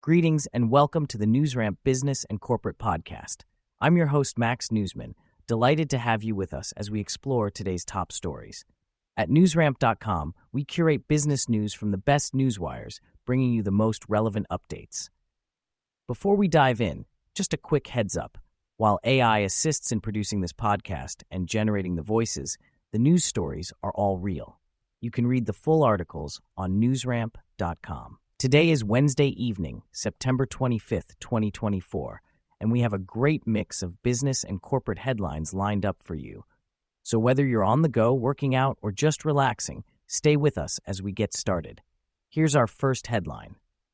Greetings and welcome to the NewsRamp Business and Corporate Podcast. I'm your host, Max Newsman, delighted to have you with us as we explore today's top stories. At newsramp.com, we curate business news from the best newswires, bringing you the most relevant updates. Before we dive in, just a quick heads up. While AI assists in producing this podcast and generating the voices, the news stories are all real. You can read the full articles on newsramp.com. Today is Wednesday evening, September 25th, 2024, and we have a great mix of business and corporate headlines lined up for you. So whether you're on the go, working out, or just relaxing, stay with us as we get started. Here's our first headline.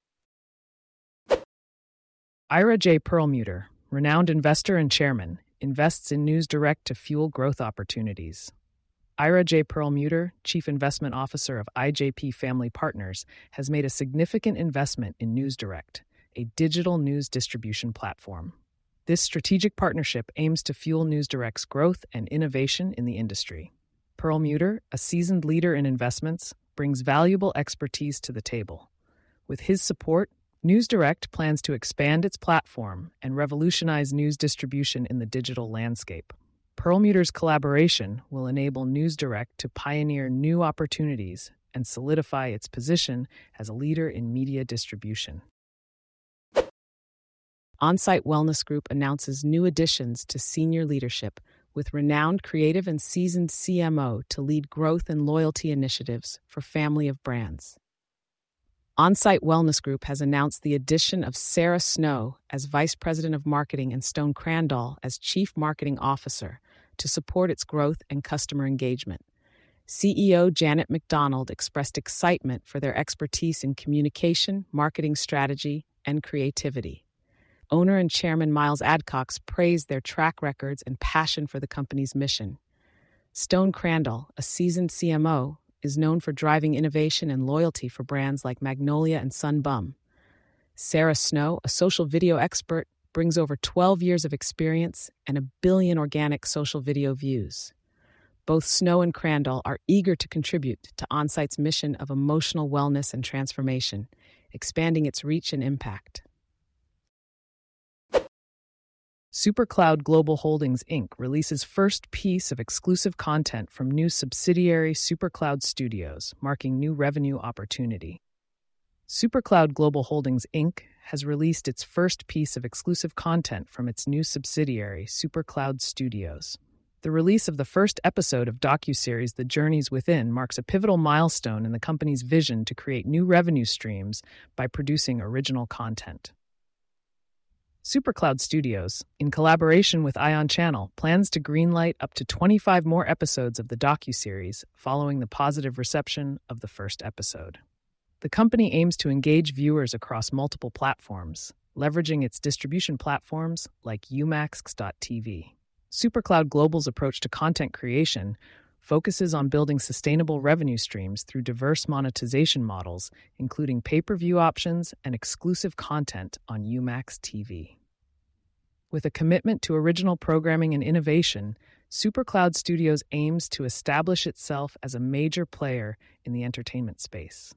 Ira J. Perlmutter, renowned investor and chairman, invests in NewsDirect to fuel growth opportunities. Ira J. Perlmutter, Chief Investment Officer of IJP Family Partners, has made a significant investment in NewsDirect, a digital news distribution platform. This strategic partnership aims to fuel NewsDirect's growth and innovation in the industry. Perlmutter, a seasoned leader in investments, brings valuable expertise to the table. With his support, NewsDirect plans to expand its platform and revolutionize news distribution in the digital landscape. Perlmutter's collaboration will enable NewsDirect to pioneer new opportunities and solidify its position as a leader in media distribution. Onsite Wellness Group announces new additions to senior leadership with renowned creative and seasoned CMO to lead growth and loyalty initiatives for family of brands. Onsite Wellness Group has announced the addition of Sarah Snow as Vice President of Marketing and Stone Crandall as Chief Marketing Officer to support its growth and customer engagement. CEO Janet McDonald expressed excitement for their expertise in communication, marketing strategy, and creativity. Owner and Chairman Miles Adcox praised their track records and passion for the company's mission. Stone Crandall, a seasoned CMO, is known for driving innovation and loyalty for brands like Magnolia and Sun Bum. Sarah Snow, a social video expert, brings over 12 years of experience and 1 billion organic social video views. Both Snow and Crandall are eager to contribute to Onsite's mission of emotional wellness and transformation, expanding its reach and impact. SuperCloud Global Holdings, Inc. releases first piece of exclusive content from new subsidiary SuperCloud Studios, marking new revenue opportunity. SuperCloud Global Holdings, Inc. has released its first piece of exclusive content from its new subsidiary, SuperCloud Studios. The release of the first episode of docuseries The Journeys Within marks a pivotal milestone in the company's vision to create new revenue streams by producing original content. SuperCloud Studios, in collaboration with Ion Channel, plans to greenlight up to 25 more episodes of the docuseries following the positive reception of the first episode. The company aims to engage viewers across multiple platforms, leveraging its distribution platforms like Umax.tv. SuperCloud Global's approach to content creation focuses on building sustainable revenue streams through diverse monetization models, including pay-per-view options and exclusive content on Umax TV. With a commitment to original programming and innovation, SuperCloud Studios aims to establish itself as a major player in the entertainment space.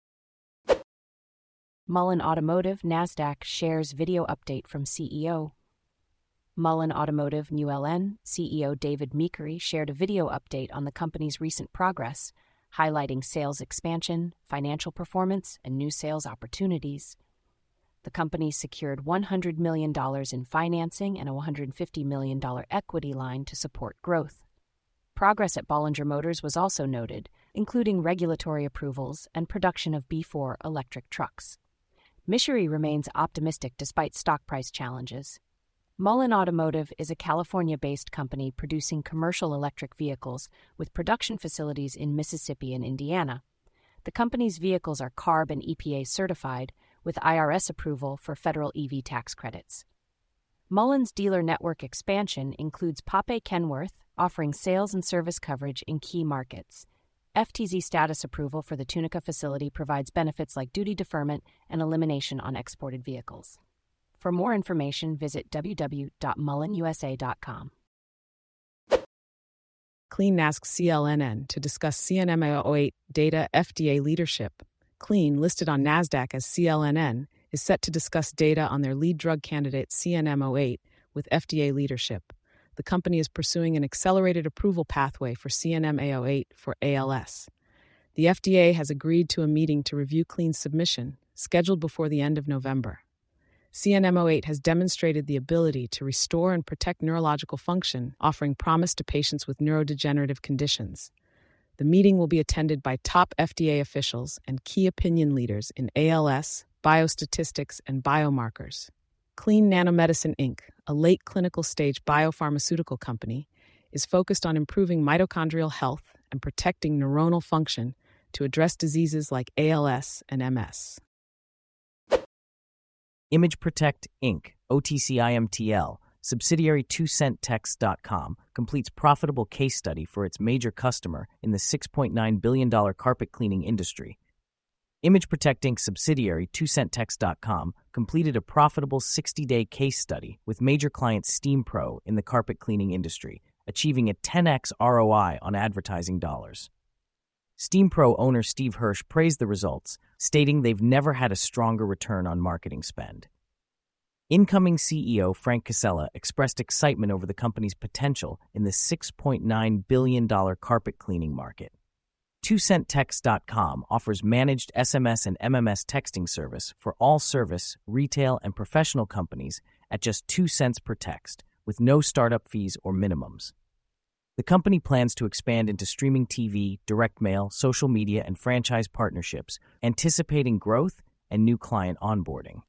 Mullen Automotive NASDAQ shares video update from CEO. Mullen Automotive NewLN CEO David Meekery shared a video update on the company's recent progress, highlighting sales expansion, financial performance, and new sales opportunities. The company secured $100 million in financing and a $150 million equity line to support growth. Progress at Bollinger Motors was also noted, including regulatory approvals and production of B4 electric trucks. Meekery remains optimistic despite stock price challenges. Mullen Automotive is a California-based company producing commercial electric vehicles with production facilities in Mississippi and Indiana. The company's vehicles are CARB and EPA certified, with IRS approval for federal EV tax credits. Mullen's dealer network expansion includes Pape Kenworth, offering sales and service coverage in key markets. FTZ status approval for the Tunica facility provides benefits like duty deferment and elimination on exported vehicles. For more information, visit www.mullenusa.com. Clean asks CLNN to discuss CNMA08 data FDA leadership. Clean, listed on NASDAQ as CLNN, is set to discuss data on their lead drug candidate CNM-08 with FDA leadership. The company is pursuing an accelerated approval pathway for CNM-08 for ALS. The FDA has agreed to a meeting to review Clean's submission, scheduled before the end of November. CNM-08 has demonstrated the ability to restore and protect neurological function, offering promise to patients with neurodegenerative conditions. The meeting will be attended by top FDA officials and key opinion leaders in ALS, biostatistics, and biomarkers. Clean Nanomedicine Inc., a late clinical stage biopharmaceutical company, is focused on improving mitochondrial health and protecting neuronal function to address diseases like ALS and MS. Image Protect Inc., OTCIMTL, subsidiary 2centtext.com, completes profitable case study for its major customer in the $6.9 billion carpet cleaning industry. Image Protect Inc. subsidiary 2centtext.com completed a profitable 60-day case study with major client SteamPro in the carpet cleaning industry, achieving a 10x ROI on advertising dollars. SteamPro owner Steve Hirsch praised the results, stating they've never had a stronger return on marketing spend. Incoming CEO Frank Casella expressed excitement over the company's potential in the $6.9 billion carpet cleaning market. 2centtext.com offers managed SMS and MMS texting service for all service, retail, and professional companies at just 2 cents per text, with no startup fees or minimums. The company plans to expand into streaming TV, direct mail, social media, and franchise partnerships, anticipating growth and new client onboarding.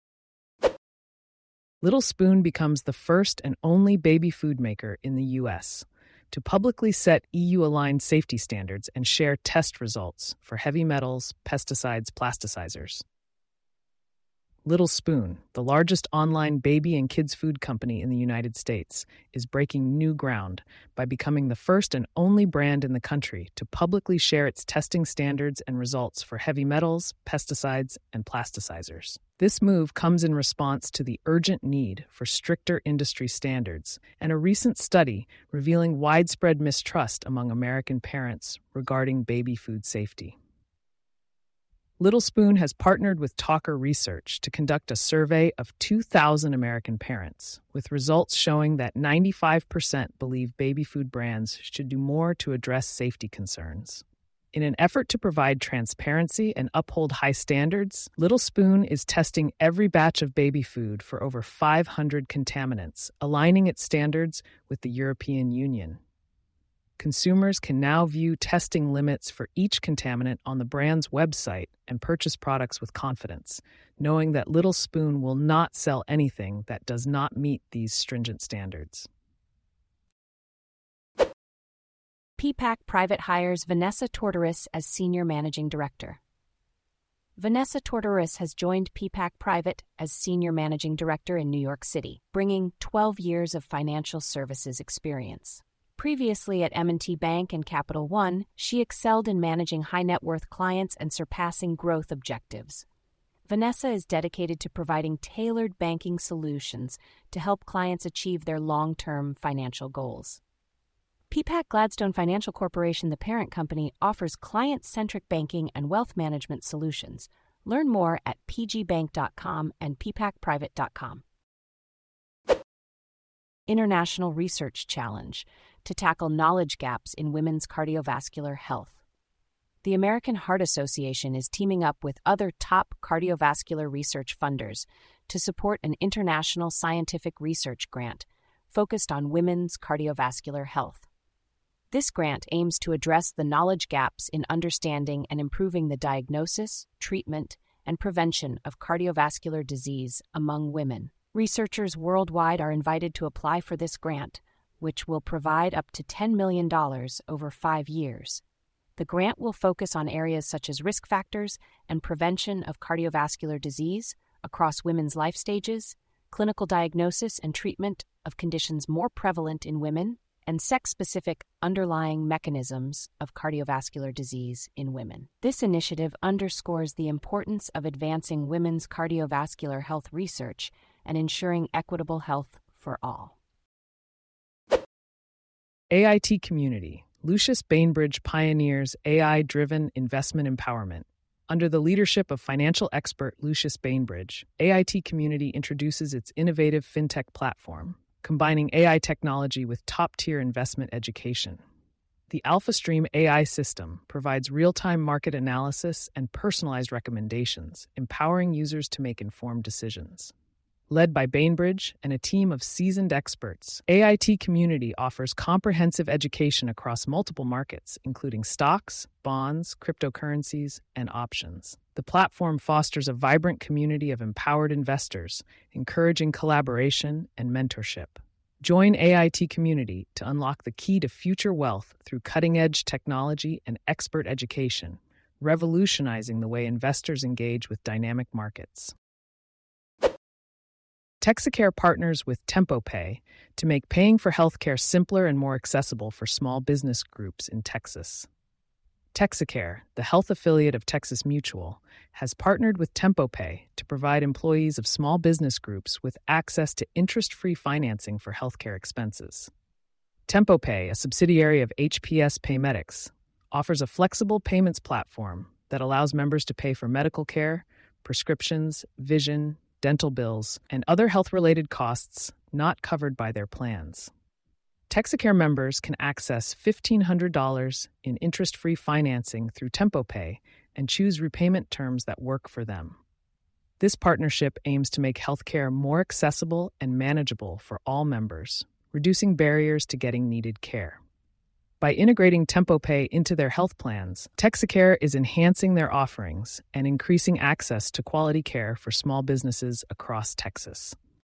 Little Spoon becomes the first and only baby food maker in the U.S. to publicly set EU-aligned safety standards and share test results for heavy metals, pesticides, plasticizers. Little Spoon, the largest online baby and kids food company in the United States, is breaking new ground by becoming the first and only brand in the country to publicly share its testing standards and results for heavy metals, pesticides, and plasticizers. This move comes in response to the urgent need for stricter industry standards and a recent study revealing widespread mistrust among American parents regarding baby food safety. Little Spoon has partnered with Talker Research to conduct a survey of 2,000 American parents, with results showing that 95% believe baby food brands should do more to address safety concerns. In an effort to provide transparency and uphold high standards, Little Spoon is testing every batch of baby food for over 500 contaminants, aligning its standards with the European Union. Consumers can now view testing limits for each contaminant on the brand's website and purchase products with confidence, knowing that Little Spoon will not sell anything that does not meet these stringent standards. PPAC Private hires Vanessa Tortoris as Senior Managing Director. Vanessa Tortoris has joined PPAC Private as Senior Managing Director in New York City, bringing 12 years of financial services experience. Previously at M&T Bank and Capital One, she excelled in managing high-net-worth clients and surpassing growth objectives. Vanessa is dedicated to providing tailored banking solutions to help clients achieve their long-term financial goals. PPAC Gladstone Financial Corporation, the parent company, offers client-centric banking and wealth management solutions. Learn more at pgbank.com and ppacprivate.com. International Research Challenge to tackle knowledge gaps in women's cardiovascular health. The American Heart Association is teaming up with other top cardiovascular research funders to support an international scientific research grant focused on women's cardiovascular health. This grant aims to address the knowledge gaps in understanding and improving the diagnosis, treatment, and prevention of cardiovascular disease among women. Researchers worldwide are invited to apply for this grant, which will provide up to $10 million over 5 years. The grant will focus on areas such as risk factors and prevention of cardiovascular disease across women's life stages, clinical diagnosis and treatment of conditions more prevalent in women, and sex-specific underlying mechanisms of cardiovascular disease in women. This initiative underscores the importance of advancing women's cardiovascular health research and ensuring equitable health for all. AIT Community. Lucius Bainbridge pioneers AI-driven investment empowerment. Under the leadership of financial expert Lucius Bainbridge, AIT Community introduces its innovative fintech platform, combining AI technology with top-tier investment education. The AlphaStream AI system provides real-time market analysis and personalized recommendations, empowering users to make informed decisions. Led by Bainbridge and a team of seasoned experts, AIT Community offers comprehensive education across multiple markets, including stocks, bonds, cryptocurrencies, and options. The platform fosters a vibrant community of empowered investors, encouraging collaboration and mentorship. Join AIT Community to unlock the key to future wealth through cutting-edge technology and expert education, revolutionizing the way investors engage with dynamic markets. Texacare partners with TempoPay to make paying for healthcare simpler and more accessible for small business groups in Texas. Texacare, the health affiliate of Texas Mutual, has partnered with TempoPay to provide employees of small business groups with access to interest-free financing for healthcare expenses. TempoPay, a subsidiary of HPS Paymedics, offers a flexible payments platform that allows members to pay for medical care, prescriptions, vision, dental bills, and other health-related costs not covered by their plans. Texacare members can access $1,500 in interest-free financing through TempoPay and choose repayment terms that work for them. This partnership aims to make healthcare more accessible and manageable for all members, reducing barriers to getting needed care. By integrating TempoPay into their health plans, Texacare is enhancing their offerings and increasing access to quality care for small businesses across Texas.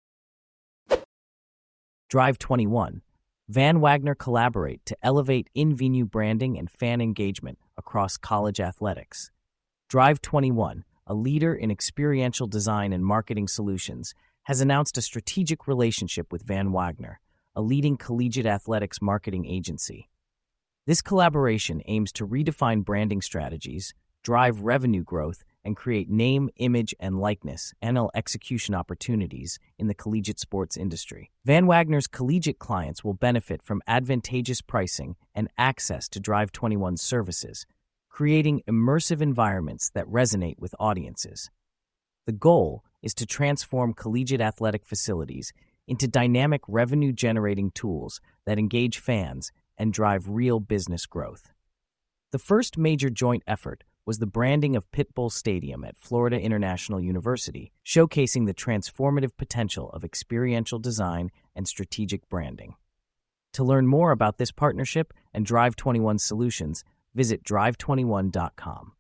Drive 21. Van Wagner collaborate to elevate in-venue branding and fan engagement across college athletics. Drive 21, a leader in experiential design and marketing solutions, has announced a strategic relationship with Van Wagner, a leading collegiate athletics marketing agency. This collaboration aims to redefine branding strategies, drive revenue growth, and create name, image, and likeness (NL) execution opportunities in the collegiate sports industry. Van Wagner's collegiate clients will benefit from advantageous pricing and access to Drive 21's services, creating immersive environments that resonate with audiences. The goal is to transform collegiate athletic facilities into dynamic revenue-generating tools that engage fans and drive real business growth. The first major joint effort was the branding of Pit Bowl Stadium at Florida International University, showcasing the transformative potential of experiential design and strategic branding. To learn more about this partnership and Drive 21 solutions, visit drive21.com.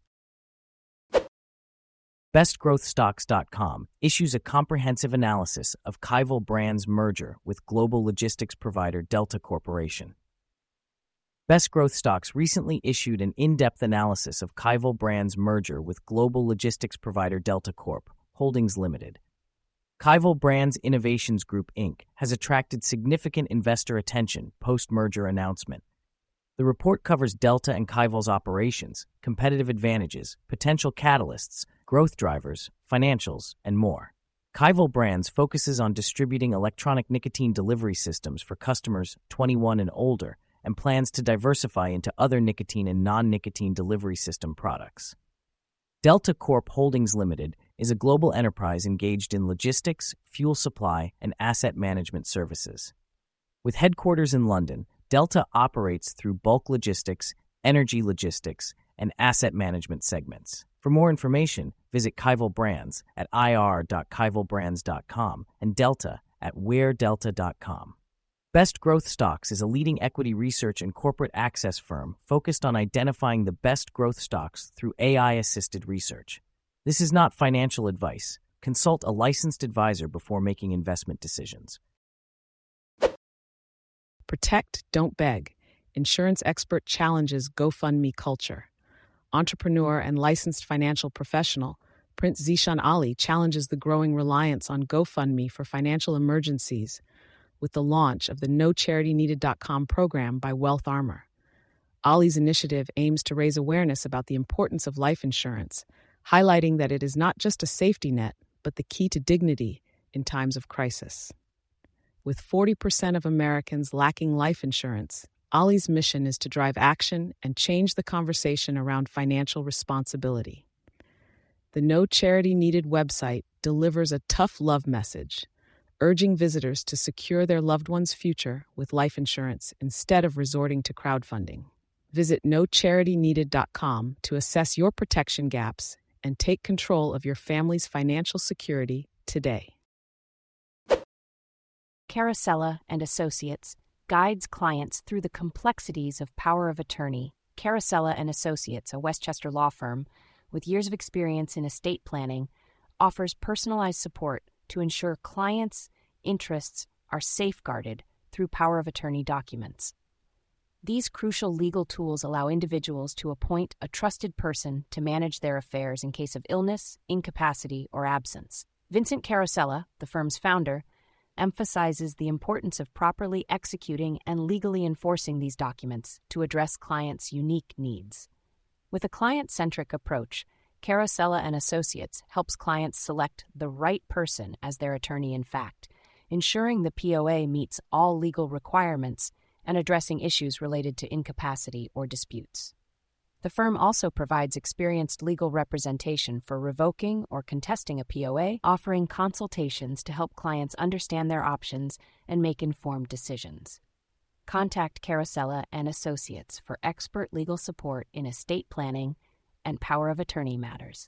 BestGrowthStocks.com issues a comprehensive analysis of Kaivel Brands' merger with global logistics provider Delta Corporation. Best Growth Stocks recently issued an in-depth analysis of Kaivel Brands' merger with global logistics provider Delta Corp. Holdings Limited. Kaivel Brands Innovations Group, Inc. has attracted significant investor attention post-merger announcement. The report covers Delta and Kaivel's operations, competitive advantages, potential catalysts, growth drivers, financials, and more. Kaivel Brands focuses on distributing electronic nicotine delivery systems for customers 21 and older, and plans to diversify into other nicotine and non-nicotine delivery system products. Delta Corp Holdings Limited is a global enterprise engaged in logistics, fuel supply, and asset management services. With headquarters in London, Delta operates through bulk logistics, energy logistics, and asset management segments. For more information, visit Kaivel Brands at ir.kaivelbrands.com and Delta at wheredelta.com. Best Growth Stocks is a leading equity research and corporate access firm focused on identifying the best growth stocks through AI-assisted research. This is not financial advice. Consult a licensed advisor before making investment decisions. Protect, don't beg. Insurance expert challenges GoFundMe culture. Entrepreneur and licensed financial professional, Prince Zishan Ali challenges the growing reliance on GoFundMe for financial emergencies with the launch of the NoCharityNeeded.com program by Wealth Armor. Ali's initiative aims to raise awareness about the importance of life insurance, highlighting that it is not just a safety net, but the key to dignity in times of crisis. With 40% of Americans lacking life insurance, Ali's mission is to drive action and change the conversation around financial responsibility. The No Charity Needed website delivers a tough love message, urging visitors to secure their loved one's future with life insurance instead of resorting to crowdfunding. Visit nocharityneeded.com to assess your protection gaps and take control of your family's financial security today. Carosella and Associates guides clients through the complexities of power of attorney. Carosella and Associates, a Westchester law firm with years of experience in estate planning, offers personalized support to ensure clients' interests are safeguarded through power of attorney documents. These crucial legal tools allow individuals to appoint a trusted person to manage their affairs in case of illness, incapacity, or absence. Vincent Carosella, the firm's founder, emphasizes the importance of properly executing and legally enforcing these documents to address clients' unique needs. With a client-centric approach, Carosella and Associates helps clients select the right person as their attorney-in-fact, ensuring the POA meets all legal requirements and addressing issues related to incapacity or disputes. The firm also provides experienced legal representation for revoking or contesting a POA, offering consultations to help clients understand their options and make informed decisions. Contact Carosella and Associates for expert legal support in estate planning and power of attorney matters.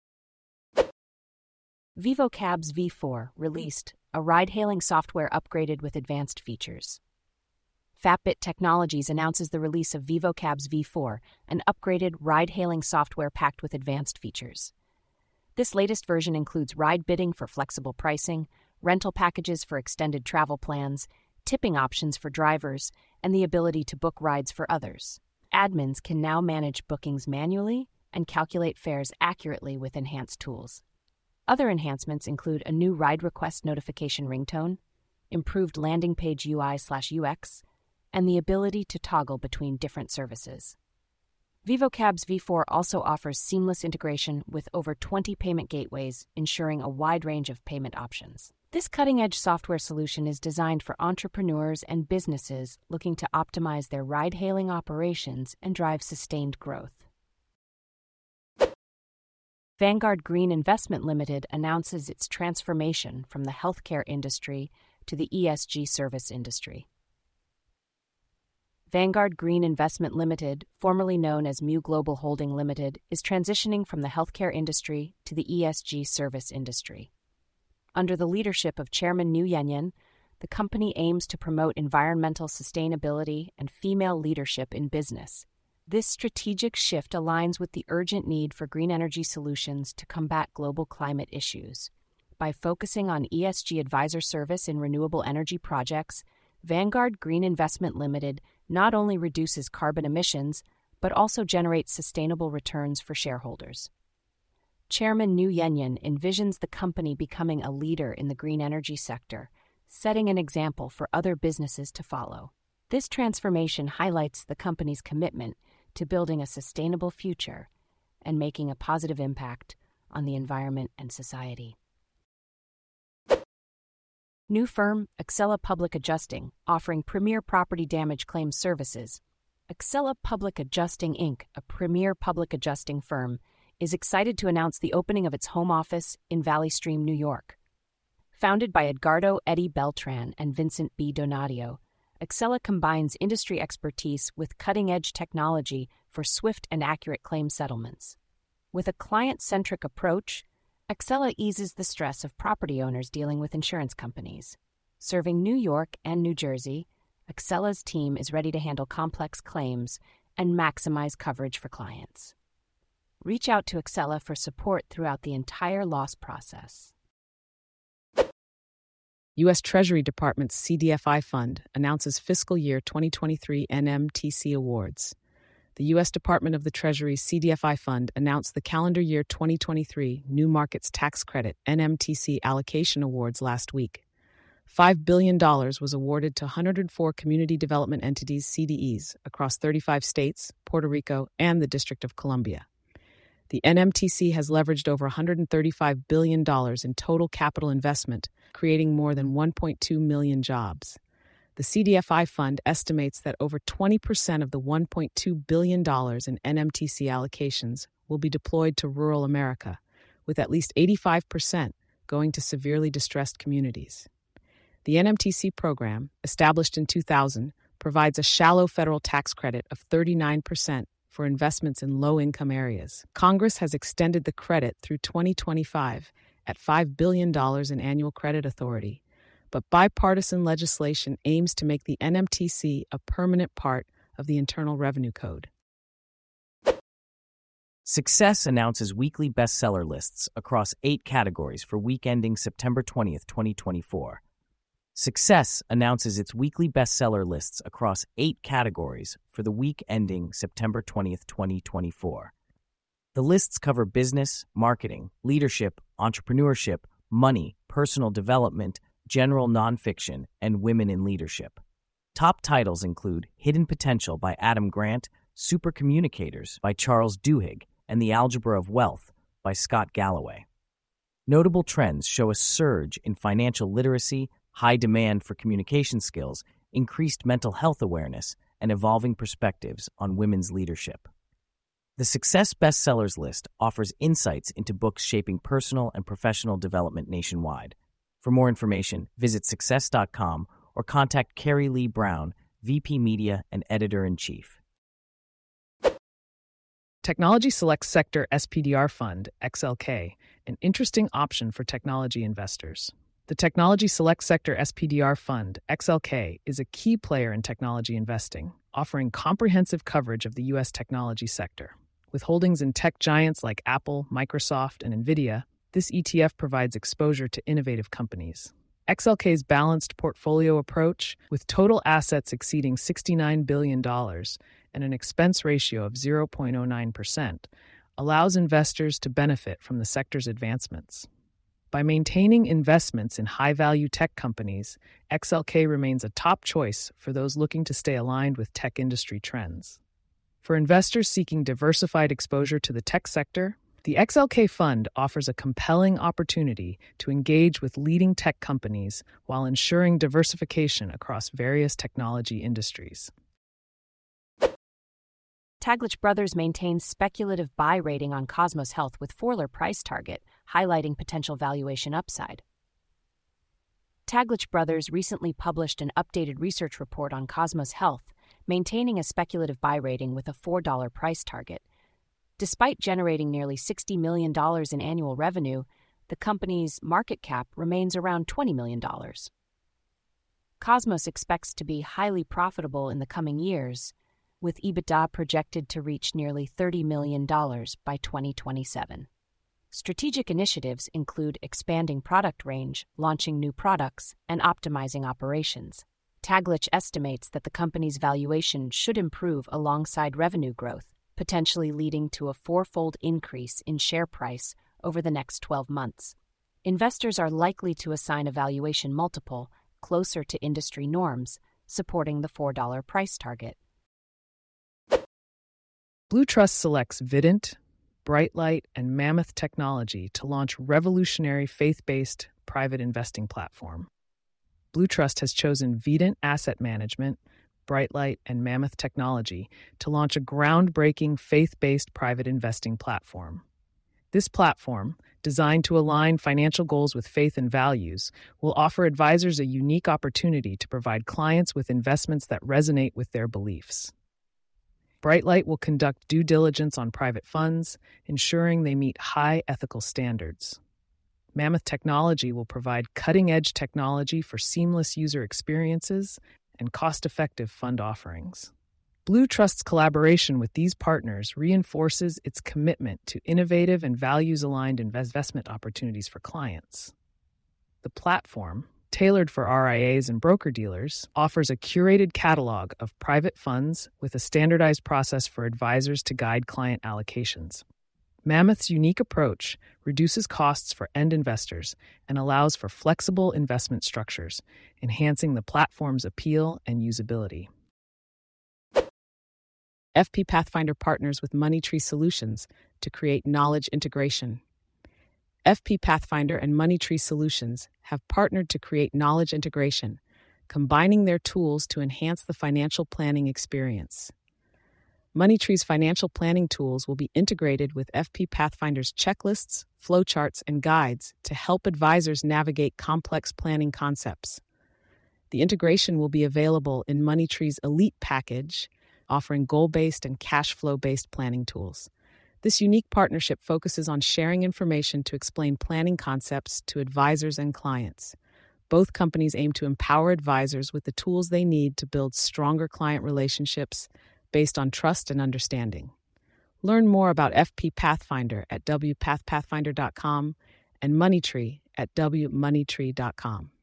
VivoCabs V4 released a ride-hailing software upgraded with advanced features. Fapbit Technologies announces the release of VivoCabs V4, an upgraded ride-hailing software packed with advanced features. This latest version includes ride bidding for flexible pricing, rental packages for extended travel plans, tipping options for drivers, and the ability to book rides for others. Admins can now manage bookings manually and calculate fares accurately with enhanced tools. Other enhancements include a new ride request notification ringtone, improved landing page UI/UX, and the ability to toggle between different services. VivoCabs V4 also offers seamless integration with over 20 payment gateways, ensuring a wide range of payment options. This cutting-edge software solution is designed for entrepreneurs and businesses looking to optimize their ride-hailing operations and drive sustained growth. Vanguard Green Investment Limited announces its transformation from the healthcare industry to the ESG service industry. Vanguard Green Investment Limited, formerly known as Mu Global Holding Limited, is transitioning from the healthcare industry to the ESG service industry. Under the leadership of Chairman New Yenyan, the company aims to promote environmental sustainability and female leadership in business. This strategic shift aligns with the urgent need for green energy solutions to combat global climate issues. By focusing on ESG advisor service in renewable energy projects, Vanguard Green Investment Limited not only reduces carbon emissions, but also generates sustainable returns for shareholders. Chairman New Yenyan envisions the company becoming a leader in the green energy sector, setting an example for other businesses to follow. This transformation highlights the company's commitment to building a sustainable future and making a positive impact on the environment and society. New firm, Accela Public Adjusting, offering premier property damage claims services. Accela Public Adjusting, Inc., a premier public adjusting firm, is excited to announce the opening of its home office in Valley Stream, New York. Founded by Edgardo Eddie Beltran and Vincent B. Donadio, Accela combines industry expertise with cutting-edge technology for swift and accurate claim settlements. With a client-centric approach, Accela eases the stress of property owners dealing with insurance companies. Serving New York and New Jersey, Accela's team is ready to handle complex claims and maximize coverage for clients. Reach out to Accela for support throughout the entire loss process. U.S. Treasury Department's CDFI Fund announces fiscal year 2023 NMTC awards. The U.S. Department of the Treasury's CDFI Fund announced the calendar year 2023 New Markets Tax Credit NMTC allocation awards last week. $5 billion was awarded to 104 community development entities CDEs across 35 states, Puerto Rico, and the District of Columbia. The NMTC has leveraged over $135 billion in total capital investment, creating more than 1.2 million jobs. The CDFI Fund estimates that over 20% of the $1.2 billion in NMTC allocations will be deployed to rural America, with at least 85% going to severely distressed communities. The NMTC program, established in 2000, provides a shallow federal tax credit of 39% for investments in low-income areas. Congress has extended the credit through 2025 at $5 billion in annual credit authority, but bipartisan legislation aims to make the NMTC a permanent part of the Internal Revenue Code. Success announces weekly bestseller lists across 8 categories for week ending September 20th, 2024. Success announces its weekly bestseller lists across 8 categories for the week ending September 20th, 2024. The lists cover business, marketing, leadership, entrepreneurship, money, personal development, general nonfiction, and women in leadership. Top titles include Hidden Potential by Adam Grant, Super Communicators by Charles Duhigg, and The Algebra of Wealth by Scott Galloway. Notable trends show a surge in financial literacy, high demand for communication skills, increased mental health awareness, and evolving perspectives on women's leadership. The Success Bestsellers list offers insights into books shaping personal and professional development nationwide. For more information, visit success.com or contact Carrie Lee Brown, VP Media and Editor-in-Chief. Technology Select Sector SPDR Fund, XLK, an interesting option for technology investors. The Technology Select Sector SPDR Fund, XLK, is a key player in technology investing, offering comprehensive coverage of the U.S. technology sector. With holdings in tech giants like Apple, Microsoft, and NVIDIA, this ETF provides exposure to innovative companies. XLK's balanced portfolio approach, with total assets exceeding $69 billion and an expense ratio of 0.09%, allows investors to benefit from the sector's advancements. By maintaining investments in high-value tech companies, XLK remains a top choice for those looking to stay aligned with tech industry trends. For investors seeking diversified exposure to the tech sector, the XLK Fund offers a compelling opportunity to engage with leading tech companies while ensuring diversification across various technology industries. Taglich Brothers maintains speculative buy rating on Cosmos Health with $4 price target, highlighting potential valuation upside. Taglich Brothers recently published an updated research report on Cosmos Health, maintaining a speculative buy rating with a $4 price target. Despite generating nearly $60 million in annual revenue, the company's market cap remains around $20 million. Cosmos expects to be highly profitable in the coming years, with EBITDA projected to reach nearly $30 million by 2027. Strategic initiatives include expanding product range, launching new products, and optimizing operations. Taglich estimates that the company's valuation should improve alongside revenue growth, potentially leading to a 4-fold increase in share price over the next 12 months. Investors are likely to assign a valuation multiple closer to industry norms, supporting the $4 price target. Blue Trust selects Vident, Brightlight, and Mammoth Technology to launch revolutionary faith-based private investing platform. Blue Trust has chosen Vident Asset Management, Brightlight, and Mammoth Technology to launch a groundbreaking faith-based private investing platform. This platform, designed to align financial goals with faith and values, will offer advisors a unique opportunity to provide clients with investments that resonate with their beliefs. Brightlight will conduct due diligence on private funds, ensuring they meet high ethical standards. Mammoth Technology will provide cutting-edge technology for seamless user experiences and cost-effective fund offerings. Blue Trust's collaboration with these partners reinforces its commitment to innovative and values-aligned investment opportunities for clients. The platform, tailored for RIAs and broker-dealers, offers a curated catalog of private funds with a standardized process for advisors to guide client allocations. Mammoth's unique approach reduces costs for end investors and allows for flexible investment structures, enhancing the platform's appeal and usability. FP Pathfinder partners with MoneyTree Solutions to create knowledge integration. FP Pathfinder and MoneyTree Solutions have partnered to create knowledge integration, combining their tools to enhance the financial planning experience. MoneyTree's financial planning tools will be integrated with FP Pathfinder's checklists, flowcharts, and guides to help advisors navigate complex planning concepts. The integration will be available in MoneyTree's Elite package, offering goal-based and cash flow-based planning tools. This unique partnership focuses on sharing information to explain planning concepts to advisors and clients. Both companies aim to empower advisors with the tools they need to build stronger client relationships based on trust and understanding. Learn more about FP Pathfinder at wpathpathfinder.com and MoneyTree at wmoneytree.com.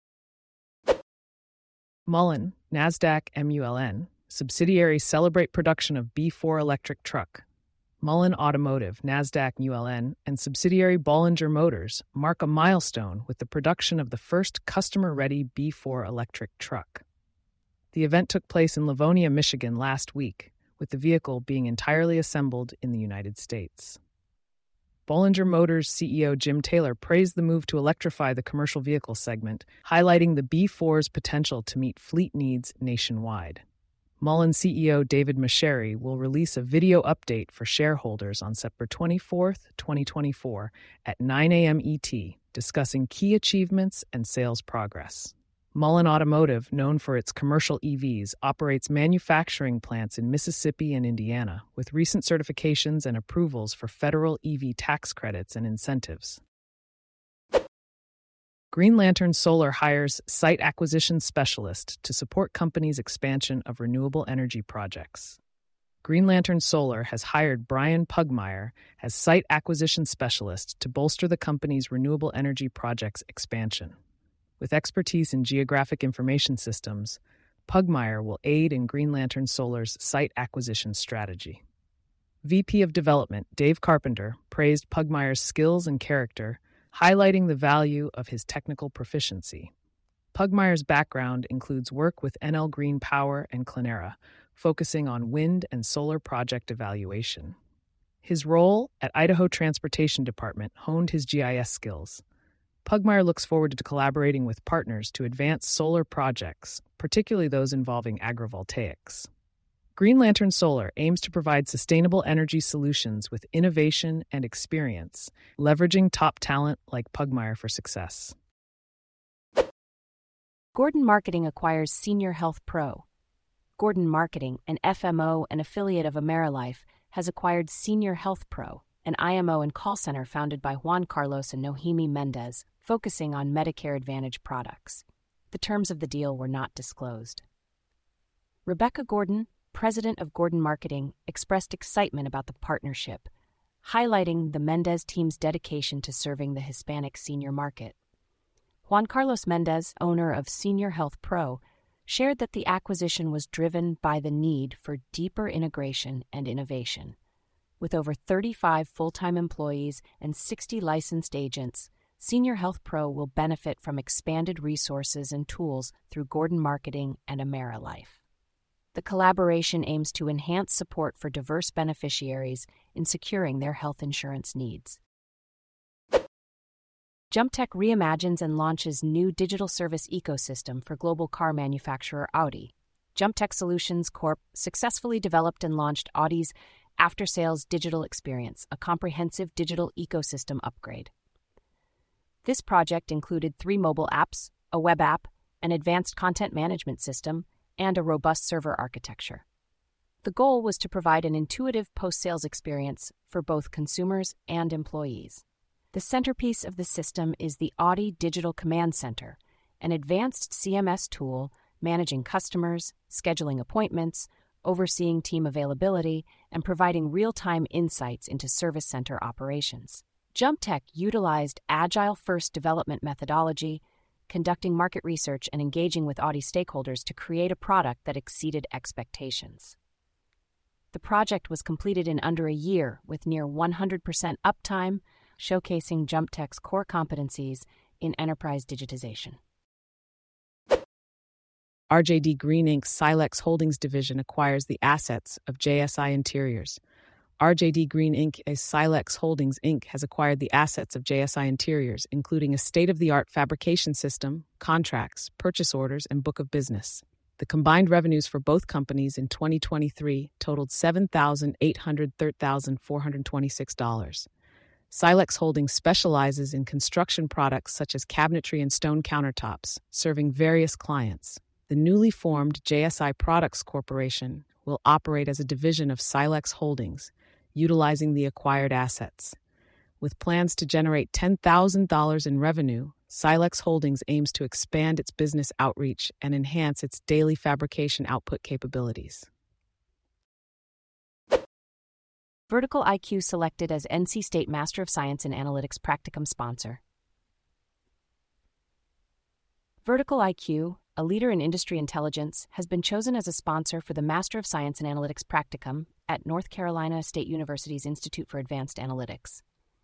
Mullen, NASDAQ MULN, subsidiaries celebrate production of B4 electric truck. Mullen Automotive, NASDAQ ULN, and subsidiary Bollinger Motors mark a milestone with the production of the first customer-ready B4 electric truck. The event took place in Livonia, Michigan last week, with the vehicle being entirely assembled in the United States. Bollinger Motors CEO Jim Taylor praised the move to electrify the commercial vehicle segment, highlighting the B4's potential to meet fleet needs nationwide. Mullen CEO David Mosheri will release a video update for shareholders on September 24, 2024 at 9 a.m. ET, discussing key achievements and sales progress. Mullen Automotive, known for its commercial EVs, operates manufacturing plants in Mississippi and Indiana, with recent certifications and approvals for federal EV tax credits and incentives. Green Lantern Solar hires site acquisition specialist to support company's expansion of renewable energy projects. Green Lantern Solar has hired Brian Pugmire as site acquisition specialist to bolster the company's renewable energy projects expansion. With expertise in geographic information systems, Pugmire will aid in Green Lantern Solar's site acquisition strategy. VP of Development Dave Carpenter praised Pugmire's skills and character, highlighting the value of his technical proficiency. Pugmire's background includes work with NL Green Power and Clenera, focusing on wind and solar project evaluation. His role at Idaho Transportation Department honed his GIS skills. Pugmire looks forward to collaborating with partners to advance solar projects, particularly those involving agrivoltaics. Green Lantern Solar aims to provide sustainable energy solutions with innovation and experience, leveraging top talent like Pugmire for success. Gordon Marketing acquires Senior Health Pro. Gordon Marketing, an FMO and affiliate of AmeriLife, has acquired Senior Health Pro, an IMO and call center founded by Juan Carlos and Nohemi Mendez, focusing on Medicare Advantage products. The terms of the deal were not disclosed. Rebecca Gordon, president of Gordon Marketing, expressed excitement about the partnership, highlighting the Mendez team's dedication to serving the Hispanic senior market. Juan Carlos Mendez, owner of Senior Health Pro, shared that the acquisition was driven by the need for deeper integration and innovation. With over 35 full-time employees and 60 licensed agents, Senior Health Pro will benefit from expanded resources and tools through Gordon Marketing and AmeriLife. The collaboration aims to enhance support for diverse beneficiaries in securing their health insurance needs. JumpTech reimagines and launches new digital service ecosystem for global car manufacturer Audi. JumpTech Solutions Corp. successfully developed and launched Audi's after-sales digital experience, a comprehensive digital ecosystem upgrade. This project included 3 mobile apps, a web app, an advanced content management system, and a robust server architecture. The goal was to provide an intuitive post-sales experience for both consumers and employees. The centerpiece of the system is the Audi Digital Command Center, an advanced CMS tool managing customers, scheduling appointments, overseeing team availability, and providing real-time insights into service center operations. JumpTech utilized agile-first development methodology, conducting market research and engaging with Audi stakeholders to create a product that exceeded expectations. The project was completed in under a year with near 100% uptime, showcasing JumpTech's core competencies in enterprise digitization. RJD Green Inc.'s Silex Holdings division acquires the assets of JSI Interiors. RJD Green Inc. as Silex Holdings Inc. has acquired the assets of JSI Interiors, including a state-of-the-art fabrication system, contracts, purchase orders, and book of business. The combined revenues for both companies in 2023 totaled $7,813,426. Silex Holdings specializes in construction products such as cabinetry and stone countertops, serving various clients. The newly formed JSI Products Corporation will operate as a division of Silex Holdings, utilizing the acquired assets. With plans to generate $10,000 in revenue, Silex Holdings aims to expand its business outreach and enhance its daily fabrication output capabilities. Vertical IQ selected as NC State Master of Science in Analytics Practicum sponsor. Vertical IQ, a leader in industry intelligence, has been chosen as a sponsor for the Master of Science in Analytics Practicum at North Carolina State University's Institute for Advanced Analytics.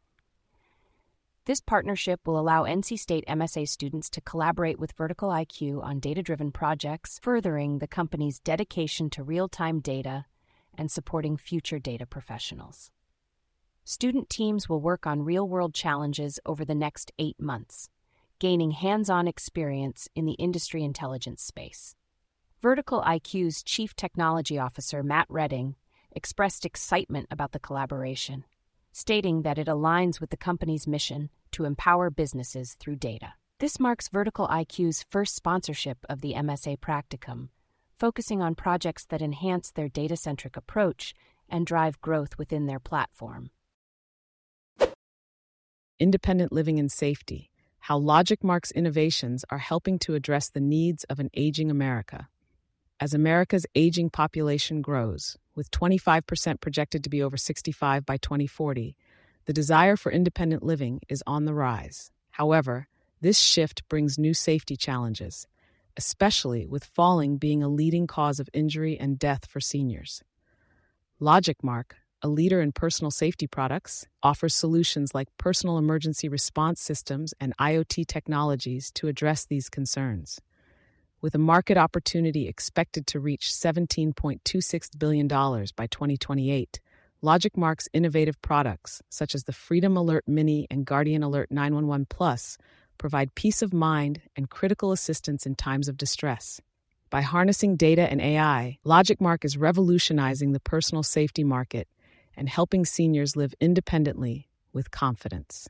This partnership will allow NC State MSA students to collaborate with Vertical IQ on data-driven projects, furthering the company's dedication to real-time data and supporting future data professionals. Student teams will work on real-world challenges over the next 8 months, gaining hands-on experience in the industry intelligence space. Vertical IQ's Chief Technology Officer, Matt Redding, expressed excitement about the collaboration, stating that it aligns with the company's mission to empower businesses through data. This marks Vertical IQ's first sponsorship of the MSA Practicum, focusing on projects that enhance their data-centric approach and drive growth within their platform. Independent living and safety: how LogicMark's innovations are helping to address the needs of an aging America. As America's aging population grows, with 25% projected to be over 65 by 2040, the desire for independent living is on the rise. However, this shift brings new safety challenges, especially with falling being a leading cause of injury and death for seniors. LogicMark, a leader in personal safety products, offers solutions like personal emergency response systems and IoT technologies to address these concerns. With a market opportunity expected to reach $17.26 billion by 2028, LogicMark's innovative products, such as the Freedom Alert Mini and Guardian Alert 911 Plus, provide peace of mind and critical assistance in times of distress. By harnessing data and AI, LogicMark is revolutionizing the personal safety market and helping seniors live independently with confidence.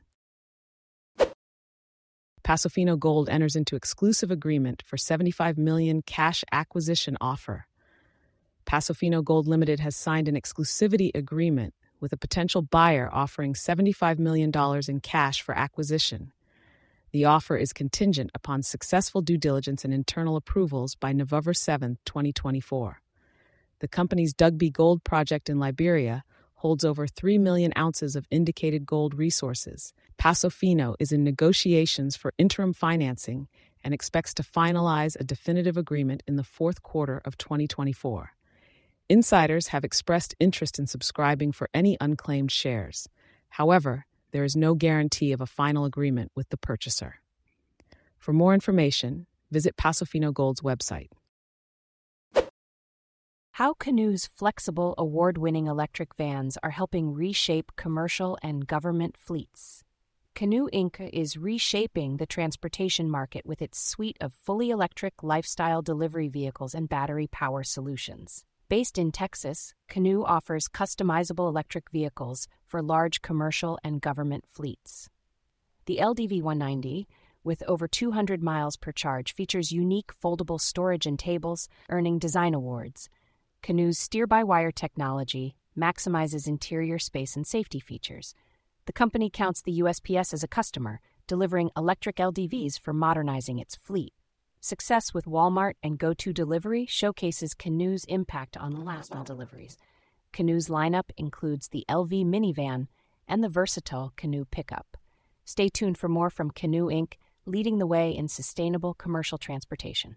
Pasofino Gold enters into exclusive agreement for $75 million cash acquisition offer. Pasofino Gold Limited has signed an exclusivity agreement with a potential buyer offering $75 million in cash for acquisition. The offer is contingent upon successful due diligence and internal approvals by November 7, 2024. The company's Dugby Gold project in Liberia holds over 3 million ounces of indicated gold resources. Pasofino is in negotiations for interim financing and expects to finalize a definitive agreement in the fourth quarter of 2024. Insiders have expressed interest in subscribing for any unclaimed shares. However, there is no guarantee of a final agreement with the purchaser. For more information, visit Pasofino Gold's website. How Canoo's flexible, award-winning electric vans are helping reshape commercial and government fleets. Canoo Inc. is reshaping the transportation market with its suite of fully electric lifestyle delivery vehicles and battery power solutions. Based in Texas, Canoo offers customizable electric vehicles for large commercial and government fleets. The LDV 190, with over 200 miles per charge, features unique foldable storage and tables, earning design awards. Canoo's steer-by-wire technology maximizes interior space and safety features. The company counts the USPS as a customer, delivering electric LDVs for modernizing its fleet. Success with Walmart and GoTo Delivery showcases Canoo's impact on last-mile deliveries. Canoo's lineup includes the LV minivan and the versatile Canoo pickup. Stay tuned for more from Canoo Inc., leading the way in sustainable commercial transportation.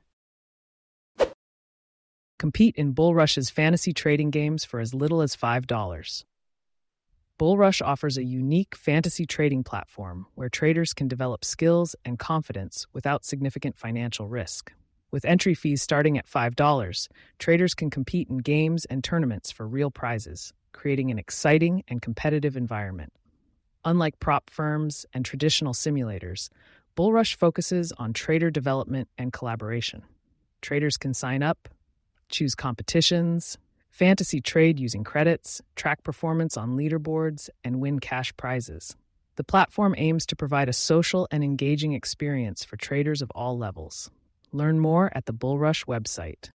Compete in Bullrush's fantasy trading games for as little as $5. Bullrush offers a unique fantasy trading platform where traders can develop skills and confidence without significant financial risk. With entry fees starting at $5, traders can compete in games and tournaments for real prizes, creating an exciting and competitive environment. Unlike prop firms and traditional simulators, Bullrush focuses on trader development and collaboration. Traders can sign up, choose competitions, fantasy trade using credits, track performance on leaderboards, and win cash prizes. The platform aims to provide a social and engaging experience for traders of all levels. Learn more at the Bullrush website.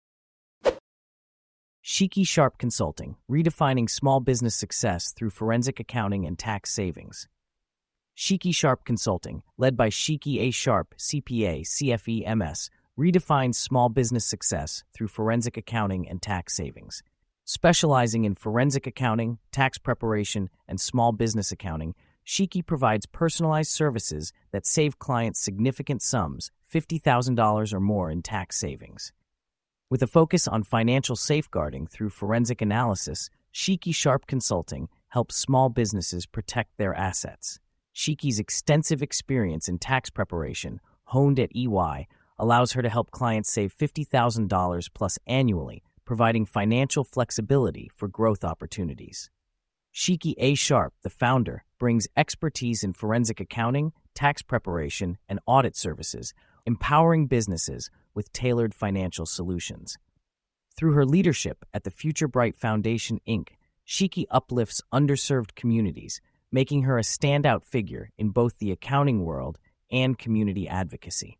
Shiki Sharp Consulting, redefining small business success through forensic accounting and tax savings. Shiki Sharp Consulting, led by Shiki A. Sharp, CPA, CFE, MS, redefines small business success through forensic accounting and tax savings. Specializing in forensic accounting, tax preparation, and small business accounting, Shiki provides personalized services that save clients significant sums, $50,000 or more in tax savings. With a focus on financial safeguarding through forensic analysis, Shiki Sharp Consulting helps small businesses protect their assets. Shiki's extensive experience in tax preparation, honed at EY, allows her to help clients save $50,000 plus annually, providing financial flexibility for growth opportunities. Shiki A. Sharp, the founder, brings expertise in forensic accounting, tax preparation, and audit services, empowering businesses with tailored financial solutions. Through her leadership at the Future Bright Foundation, Inc., Shiki uplifts underserved communities, making her a standout figure in both the accounting world and community advocacy.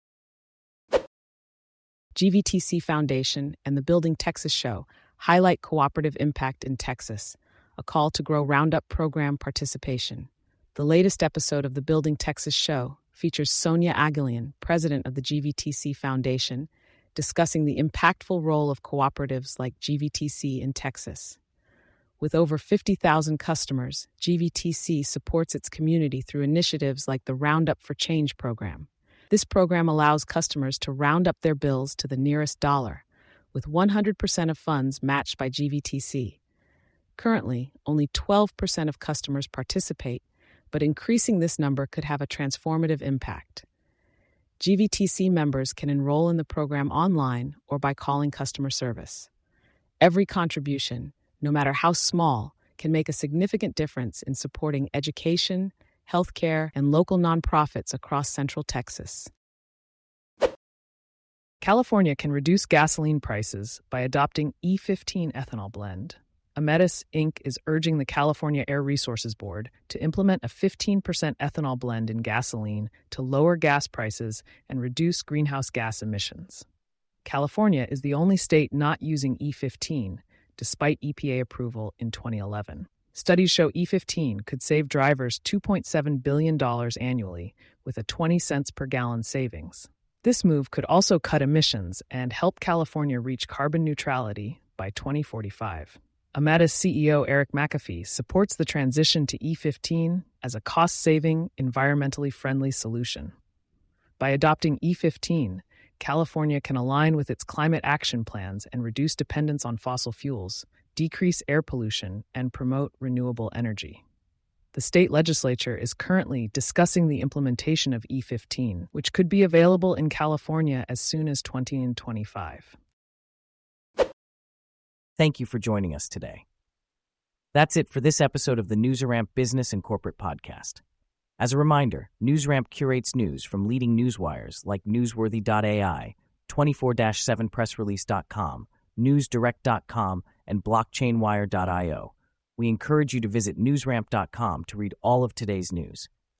GVTC Foundation and the Building Texas Show highlight cooperative impact in Texas, a call to grow Roundup program participation. The latest episode of the Building Texas Show features Sonia Aguilian, president of the GVTC Foundation, discussing the impactful role of cooperatives like GVTC in Texas. With over 50,000 customers, GVTC supports its community through initiatives like the Roundup for Change program. This program allows customers to round up their bills to the nearest dollar, with 100% of funds matched by GVTC. Currently, only 12% of customers participate, but increasing this number could have a transformative impact. GVTC members can enroll in the program online or by calling customer service. Every contribution, no matter how small, can make a significant difference in supporting education, healthcare, and local nonprofits across Central Texas. California can reduce gasoline prices by adopting E15 ethanol blend. Ametis, Inc. is urging the California Air Resources Board to implement a 15% ethanol blend in gasoline to lower gas prices and reduce greenhouse gas emissions. California is the only state not using E15, despite EPA approval in 2011. Studies show E15 could save drivers $2.7 billion annually, with a 20 cents per gallon savings. This move could also cut emissions and help California reach carbon neutrality by 2045. Ametis CEO Eric McAfee supports the transition to E15 as a cost-saving, environmentally friendly solution. By adopting E15, California can align with its climate action plans and reduce dependence on fossil fuels, decrease air pollution, and promote renewable energy. The state legislature is currently discussing the implementation of E15, which could be available in California as soon as 2025. Thank you for joining us today. That's it for this episode of the NewsRamp Business and Corporate Podcast. As a reminder, NewsRamp curates news from leading newswires like Newsworthy.ai, 24/7pressrelease.com, NewsDirect.com, and BlockchainWire.io. We encourage you to visit newsramp.com to read all of today's news.